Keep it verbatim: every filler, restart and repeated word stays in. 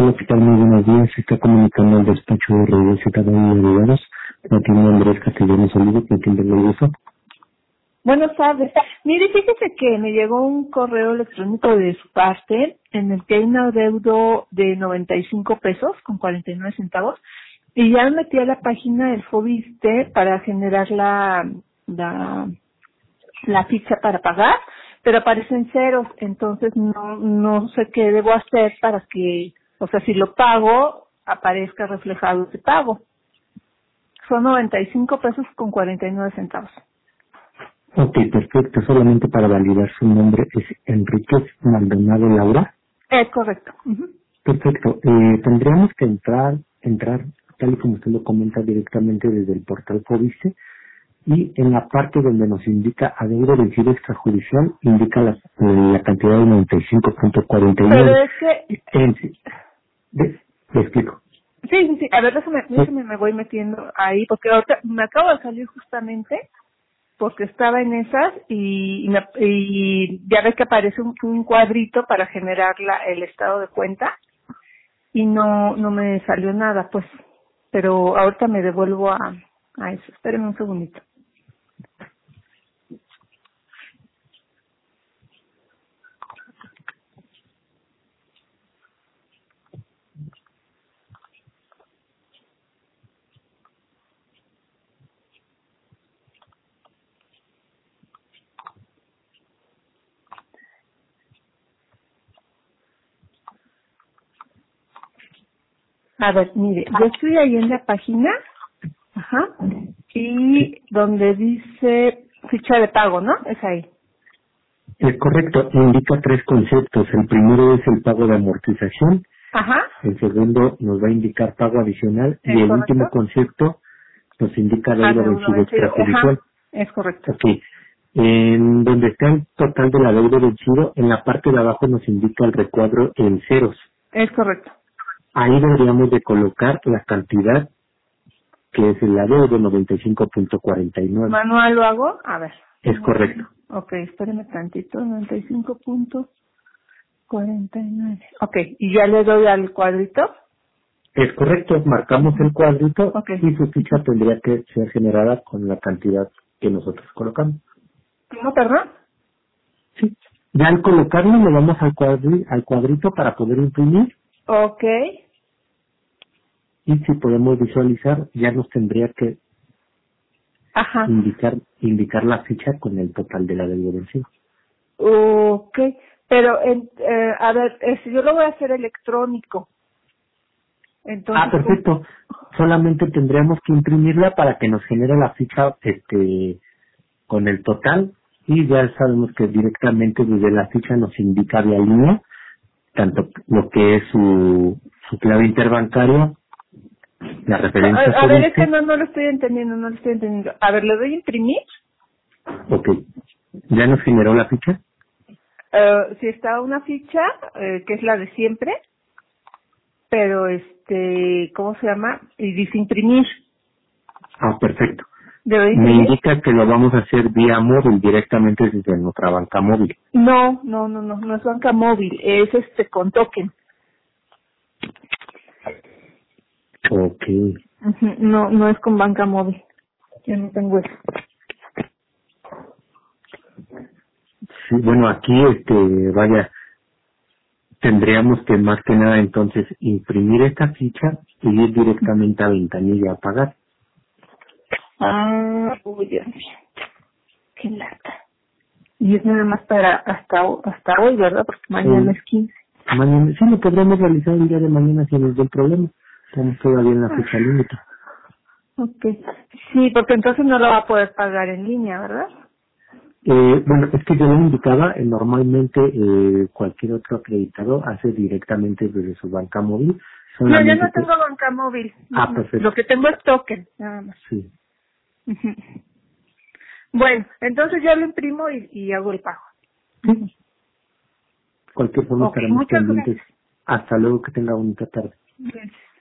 Hola, ¿qué tal? Muy buenos días. Se está comunicando el despacho de Reyes y cada uno de abogados. La tiene Andrés Castellanos Olivo, que tiene el gusto. Buenas tardes. Mire, fíjese que me llegó un correo electrónico de su parte en el que hay un adeudo de noventa y cinco pesos con cuarenta y nueve centavos y ya me metí a la página del Fobiste para generar la, la, la ficha para pagar, pero aparecen ceros, entonces no, no sé qué debo hacer para que, o sea, si lo pago, aparezca reflejado ese pago. Son noventa y cinco pesos con cuarenta y nueve centavos. Ok, perfecto. Solamente para validar su nombre es Enrique Maldonado Laura. Es correcto. Uh-huh. Perfecto. Eh, tendríamos que entrar, entrar, tal y como usted lo comenta, directamente desde el portal Fobiste, y en la parte donde nos indica adeudo vencido extrajudicial, indica la, la cantidad de noventa y cinco punto cuarenta y nueve. Pero es que... En, ¿ves? Le explico. Sí, sí, sí. A ver, déjame, Sí. déjame, me voy metiendo ahí, porque ahorita me acabo de salir justamente porque estaba en esas y, y, me- y ya ves que aparece un, un cuadrito para generar la, el estado de cuenta y no no me salió nada, pues. Pero ahorita me devuelvo a, a eso. Espérenme un segundito. A ver, mire, yo estoy ahí en la página, ajá, y donde dice ficha de pago, ¿no? Es ahí. Es correcto, indica tres conceptos. El primero es el pago de amortización, Ajá, el segundo nos va a indicar pago adicional y es el correcto. último concepto nos indica deuda Adeudo vencido vencido, extrajudicial. ajá, es correcto. Ok, en donde está el total de la deuda vencido, en la parte de abajo nos indica el recuadro en ceros. Es correcto. Ahí deberíamos de colocar la cantidad que es el adeudo noventa y cinco punto cuarenta y nueve. Manual lo hago, a ver. Es correcto. Ok, espéreme tantito, noventa y cinco punto cuarenta y nueve. Ok, y ya le doy al cuadrito. Es correcto, marcamos el cuadrito Ok. y su ficha tendría que ser generada con la cantidad que nosotros colocamos. ¿No, perdón? Sí. Ya al colocarlo le vamos al, cuadri, al cuadrito para poder imprimir Ok, y si podemos visualizar ya nos tendría que ajá. indicar indicar la ficha con el total de la deuda vencida. Ok, pero, en, eh, a ver, es- yo lo voy a hacer electrónico. Ah, Entonces, ¿cómo? perfecto. Solamente tendríamos que imprimirla para que nos genere la ficha este con el total y ya sabemos que directamente desde la ficha nos indica vía línea tanto lo que es su, su clave interbancaria, la A, referencia a ver, es que Fobiste. no, no lo estoy entendiendo, no lo estoy entendiendo. A ver, ¿le doy a imprimir? Ok, ya nos generó la ficha. Eh, si está una ficha, eh, que es la de siempre, pero este, ¿cómo se llama? Y dice imprimir. Ah, perfecto. ¿Debo Me imprimir? indica que lo vamos a hacer vía móvil directamente desde nuestra banca móvil. No, no, no, no, no es banca móvil, es este con token. Ok. Ujú, no, no es con banca móvil. Yo no tengo eso. Sí, bueno, aquí, este, vaya, tendríamos que más que nada entonces imprimir esta ficha y ir directamente a ventanilla a pagar. Ah, uy, Dios mío, qué lata. Y es nada más para hasta, ho- hasta hoy, ¿verdad? Porque mañana El, es quince. mañana, sí, lo podremos realizar el día de mañana sin ningún problema. Estamos todavía en la fecha Ah, límite. ok. Sí, porque entonces no lo va a poder pagar en línea, ¿verdad? Eh, bueno, es que yo le indicaba, eh, normalmente eh, cualquier otro acreditado hace directamente desde su banca móvil, No, yo solamente no que... tengo banca móvil. Mm, Ah, mm. Lo perfecto, que tengo es token, nada más. sí. Ujú. Bueno, entonces ya lo imprimo y, y hago el pago. Ujú. Sí, cualquier forma Ok, estaremos muchas pendientes. gracias. Hasta luego, que tenga bonita tarde. Gracias.